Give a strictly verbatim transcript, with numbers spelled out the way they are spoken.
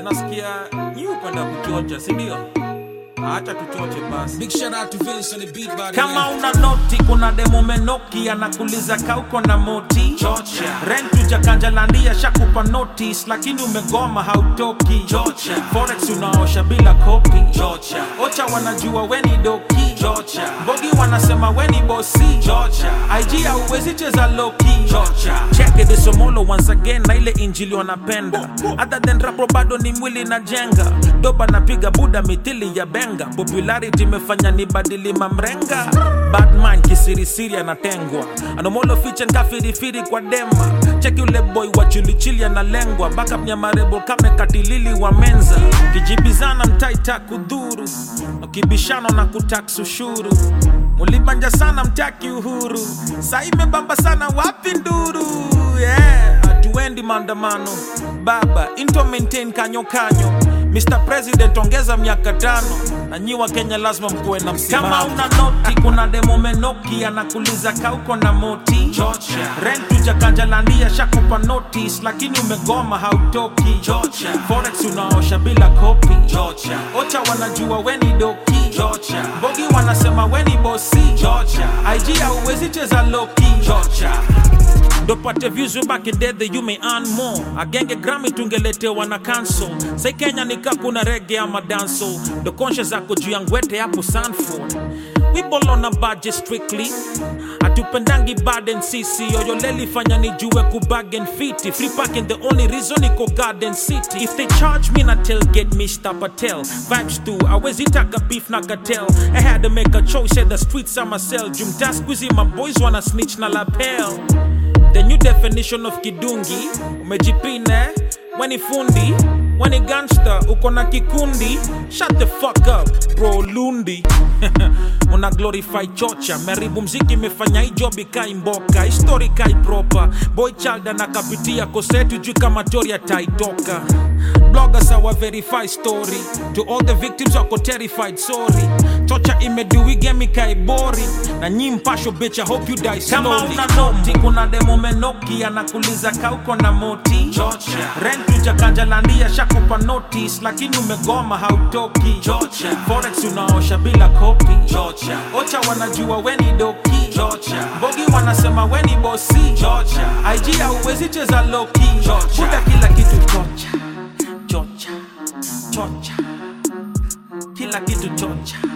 nasikia nyi upenda kuchocha, si ndio? Acha tuchoche basi. Big shout out to Vince on the beat by the Kama way. una noti kuna demo menoki anakuliza kauko na moti chocha. Rent ujakanja landia shakupa notice lakini umegoma hautoki chocha. Forex unaosha bila kopi chocha. Ocha wanajua weni doki chocha. Bogi wanasema weni bosi chocha. I G hauwezi cheza loki chocha. Check it this omolo once again na ile injili wanapenda. Other than rap bado ni mwili na jenga. Doba napiga buda mitili ya benga. Popularity mefanya ni badili mamrenga. Bad mind kisirisiri anatengwa. Anomolo fiche nkafirifiri kwa dema. Check yule boy wa chilichili analengwa. Backup nyamarebo kame katilili wa menza. Kijibizana mtaita kudhuru. Ukibishano na kutax ushuru. Mulibanja sana mtaki uhuru. Saime bamba sana wapi nduru. Yeah, atuendi mandamano. Baba, into maintain kanyo kanyo. Mister President ongeza miaka tano. Na nyiwa Kenya lazima mkuwe na msimamo. Kama una noti kuna demo menoki anakuliza kauko na moti chocha. Rent ujakanja landia shakupa notice lakini umegoma hautoki chocha. Forex unaosha bila kopi chocha. Ocha wanajua weni doki chocha. Bogi wanasema weni bosi chocha. I G hauwezi cheza loki chocha. Dopate views back in day that you may earn more. Agenge Grammy tungeletewa na cancel. Say Kenya nika kuna reggae ama danso. The conscious ako juu ya ngwete hapo Sanford. We ball on a budget strictly. Atupendangi bad and C C. Oyo leli fanya nijue kubagen fiti. Free parking the only reason iko Garden City. If they charge me na tell get Mister Patel. Vibes too, always itaka beef na cartel. I had to make a choice, said the streets are my cell. Jumta squeezy my boys wanna snitch na lapel. The new definition of kidungi. Umejipine, weni fundi. Weni gangster, uko na kikundi. Shut the fuck up, bro lundi. Una glorify chocha. Meribu mziki mefanya hii job ikai mboka. History kai proper. Boy child anakapitia kosetu juu kama toria taitoka. Bloggers awa verify story. To all the victims wako terrified, sorry. Chocha imeduwi game kai boring. Na nyi mpasho bitch, I hope you die slowly. Kama una noti kuna demo menoki anakuliza kauko na moti chocha. Rent ujakanja landia shakupa notice lakini umegoma hautoki chocha. Forex unaosha bila kopi chocha. Ocha wanajua weni doki chocha. Bogi wanasema weni bosi chocha. I G hauwezi cheza loki chocha. Buda kila kitu chocha chocha chocha. Kila kitu chocha.